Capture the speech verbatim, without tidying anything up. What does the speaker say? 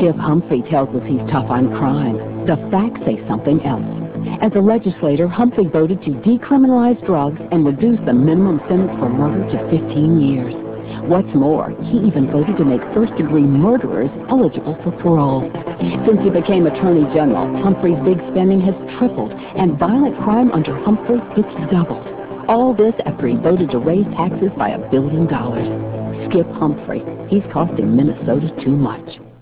Skip Humphrey tells us he's tough on crime. The facts say something else. As a legislator, Humphrey voted to decriminalize drugs and reduce the minimum sentence for murder to fifteen years. What's more, he even voted to make first-degree murderers eligible for parole. Since he became Attorney General, Humphrey's big spending has tripled, and violent crime under Humphrey, it's doubled. All this after he voted to raise taxes by a billion dollars. Skip Humphrey. He's costing Minnesota too much.